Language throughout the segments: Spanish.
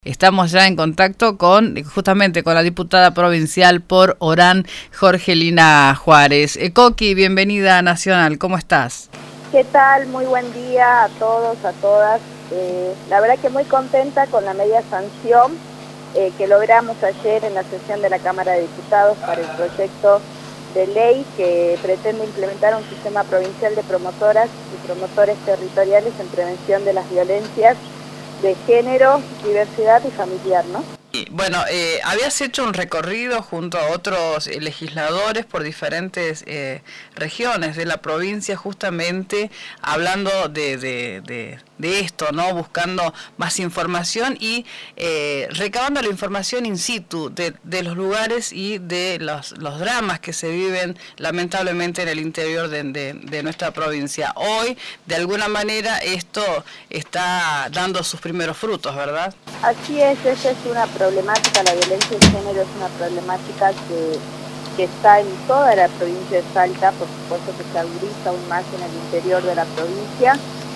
Estamos ya en contacto justamente con la diputada provincial por Orán, Jorgelina Juárez. Coqui, bienvenida a Nacional, ¿cómo estás? ¿Qué tal? Muy buen día a todos, a todas. La verdad que muy contenta con la media sanción que logramos ayer en la sesión de la Cámara de Diputados para el proyecto de ley que pretende implementar un sistema provincial de promotoras y promotores territoriales en prevención de las violencias de género, diversidad y familiar, ¿no? Bueno, habías hecho un recorrido junto a otros legisladores por diferentes regiones de la provincia, justamente hablando de esto, ¿no? Buscando más información y recabando la información in situ de los lugares y de los dramas que se viven lamentablemente en el interior de nuestra provincia. Hoy, de alguna manera, esto está dando sus primeros frutos, ¿verdad? Así es, esa es una problemática, la violencia de género es una problemática que está en toda la provincia de Salta, por supuesto que se agudiza aún más en el interior de la provincia.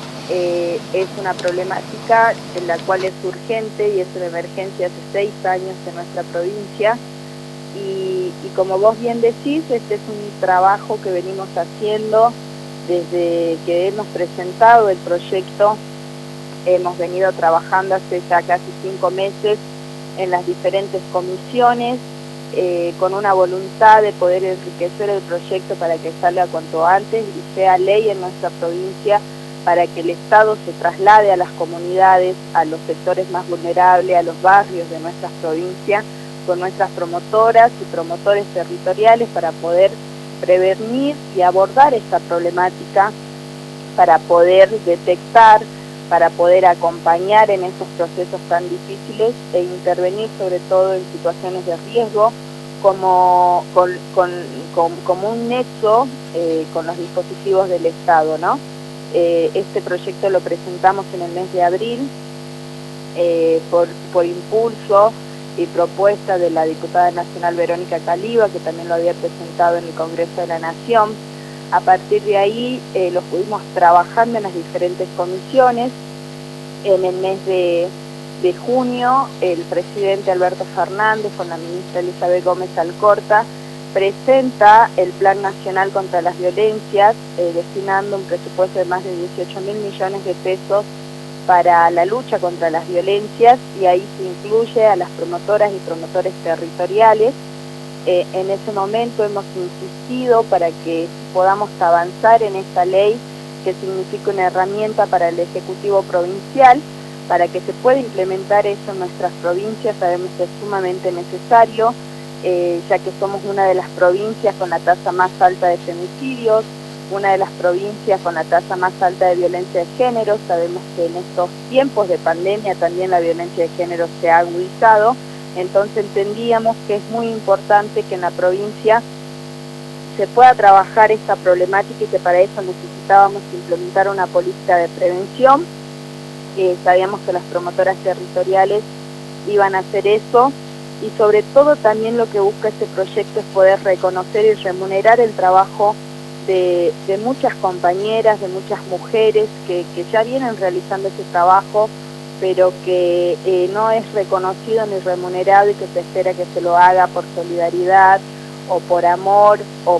Es una problemática en la cual es urgente y es una emergencia hace 6 años en nuestra provincia y como vos bien decís, este es un trabajo que venimos haciendo desde que hemos presentado el proyecto. Hemos venido trabajando hace ya casi 5 meses en las diferentes comisiones con una voluntad de poder enriquecer el proyecto para que salga cuanto antes y sea ley en nuestra provincia para que el Estado se traslade a las comunidades, a los sectores más vulnerables, a los barrios de nuestras provincias, con nuestras promotoras y promotores territoriales para poder prevenir y abordar esta problemática, para poder detectar, para poder acompañar en estos procesos tan difíciles e intervenir sobre todo en situaciones de riesgo como un nexo con los dispositivos del Estado, ¿no? Este proyecto lo presentamos en el mes de abril por impulso y propuesta de la diputada nacional Verónica Caliba, que también lo había presentado en el Congreso de la Nación. A partir de ahí lo fuimos trabajando en las diferentes comisiones. En el mes de junio, el presidente Alberto Fernández con la ministra Elizabeth Gómez Alcorta presenta el Plan Nacional contra las Violencias, destinando un presupuesto de más de 18.000 millones de pesos para la lucha contra las violencias, y ahí se incluye a las promotoras y promotores territoriales. En ese momento hemos insistido para que podamos avanzar en esta ley, que significa una herramienta para el Ejecutivo Provincial, para que se pueda implementar eso en nuestras provincias. Sabemos que es sumamente necesario, ya que somos una de las provincias con la tasa más alta de femicidios, una de las provincias con la tasa más alta de violencia de género. Sabemos que en estos tiempos de pandemia también la violencia de género se ha agudizado. Entonces entendíamos que es muy importante que en la provincia se pueda trabajar esta problemática y que para eso necesitábamos implementar una política de prevención. Sabíamos que las promotoras territoriales iban a hacer eso, y sobre todo también lo que busca este proyecto es poder reconocer y remunerar el trabajo de muchas compañeras, de muchas mujeres que ya vienen realizando ese trabajo, pero que no es reconocido ni remunerado, y que se espera que se lo haga por solidaridad o por amor o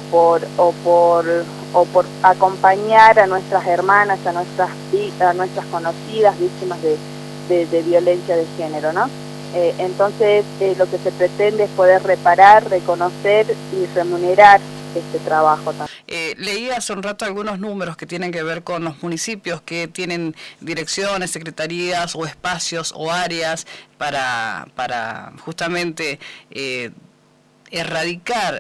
por acompañar a nuestras hermanas, a nuestras conocidas víctimas de violencia de género, ¿no? Entonces lo que se pretende es poder reparar, reconocer y remunerar este trabajo también. Leí hace un rato algunos números que tienen que ver con los municipios que tienen direcciones, secretarías o espacios o áreas para justamente erradicar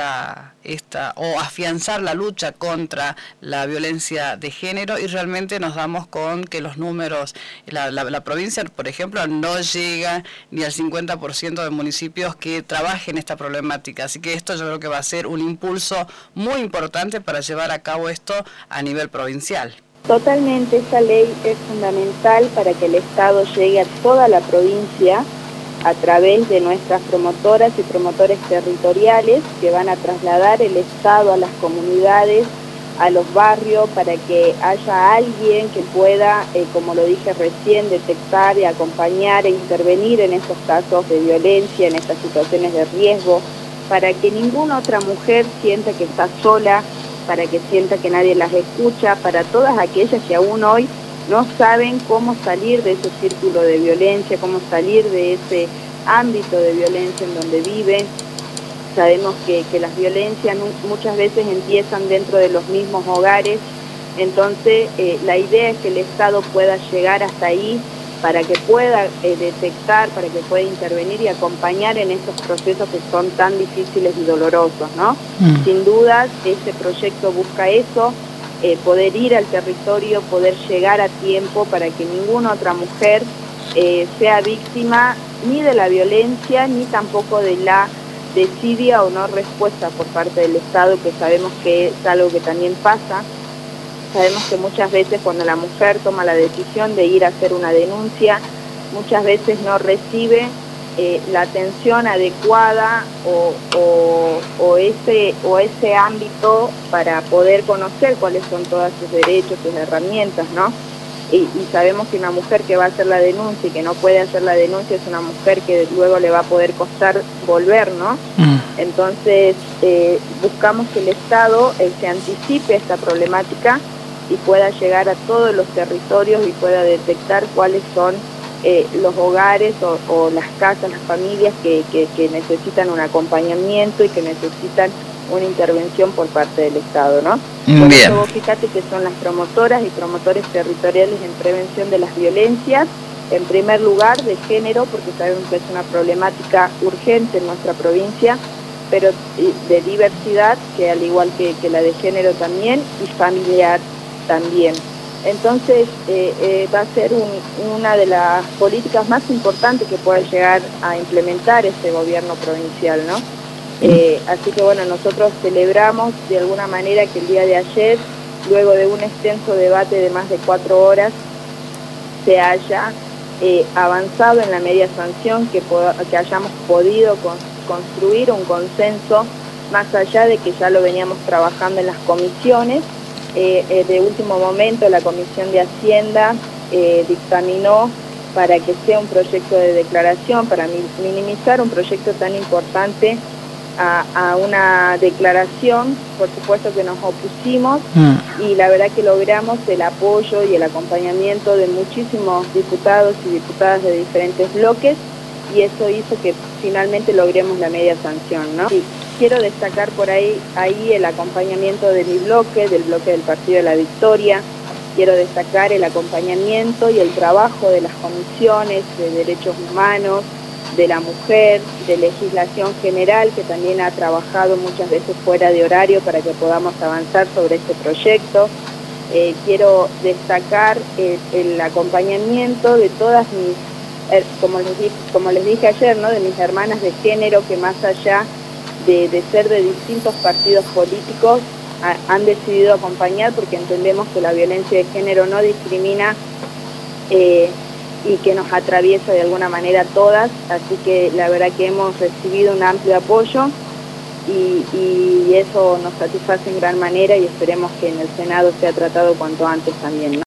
o afianzar la lucha contra la violencia de género, y realmente nos damos con que los números, la provincia, por ejemplo, no llega ni al 50% de municipios que trabajen esta problemática. Así que esto yo creo que va a ser un impulso muy importante para llevar a cabo esto a nivel provincial. Totalmente, esta ley es fundamental para que el Estado llegue a toda la provincia a través de nuestras promotoras y promotores territoriales, que van a trasladar el Estado a las comunidades a los barrios para que haya alguien que pueda, como lo dije recién, detectar y acompañar e intervenir en estos casos de violencia, en estas situaciones de riesgo, para que ninguna otra mujer sienta que está sola, para que sienta que nadie las escucha, para todas aquellas que aún hoy no saben cómo salir de ese círculo de violencia, cómo salir de ese ámbito de violencia en donde viven. Sabemos que las violencias muchas veces empiezan dentro de los mismos hogares, entonces la idea es que el Estado pueda llegar hasta ahí para que pueda detectar, para que pueda intervenir y acompañar en estos procesos que son tan difíciles y dolorosos, ¿no? Sin dudas, este proyecto busca eso, poder ir al territorio, poder llegar a tiempo para que ninguna otra mujer sea víctima ni de la violencia ni tampoco de la desidia o no respuesta por parte del Estado, que sabemos que es algo que también pasa. Sabemos que muchas veces cuando la mujer toma la decisión de ir a hacer una denuncia, muchas veces no recibe la atención adecuada o ese ámbito para poder conocer cuáles son todos sus derechos, sus herramientas, ¿no? Y sabemos que una mujer que va a hacer la denuncia y que no puede hacer la denuncia es una mujer que luego le va a poder costar volver, ¿no? Entonces buscamos que el Estado se anticipe a esta problemática y pueda llegar a todos los territorios y pueda detectar cuáles son los hogares o las casas, las familias que necesitan un acompañamiento y que necesitan una intervención por parte del Estado, ¿no? Por eso vos fíjate que son las promotoras y promotores territoriales en prevención de las violencias, en primer lugar de género, porque sabemos que es una problemática urgente en nuestra provincia, pero de diversidad, que al igual que la de género también, y familiar también. Entonces va a ser una de las políticas más importantes que pueda llegar a implementar este gobierno provincial, ¿no? Así que bueno, nosotros celebramos de alguna manera que el día de ayer, luego de un extenso debate de más de 4 horas, se haya avanzado en la media sanción, que hayamos podido construir un consenso, más allá de que ya lo veníamos trabajando en las comisiones. De último momento la Comisión de Hacienda dictaminó para que sea un proyecto de declaración, para minimizar un proyecto tan importante a una declaración. Por supuesto que nos opusimos y la verdad que logramos el apoyo y el acompañamiento de muchísimos diputados y diputadas de diferentes bloques, y eso hizo que finalmente logremos la media sanción, ¿no? Sí, quiero destacar por ahí el acompañamiento de mi bloque, del bloque del Partido de la Victoria. Quiero destacar el acompañamiento y el trabajo de las comisiones de derechos humanos, de la mujer, de legislación general, que también ha trabajado muchas veces fuera de horario para que podamos avanzar sobre este proyecto. Quiero destacar el acompañamiento de todas mis, como les dije ayer, ¿no?, de mis hermanas de género, que más allá de ser de distintos partidos políticos, han decidido acompañar, porque entendemos que la violencia de género no discrimina y que nos atraviesa de alguna manera a todas, así que la verdad que hemos recibido un amplio apoyo y eso nos satisface en gran manera, y esperemos que en el Senado sea tratado cuanto antes también, ¿no?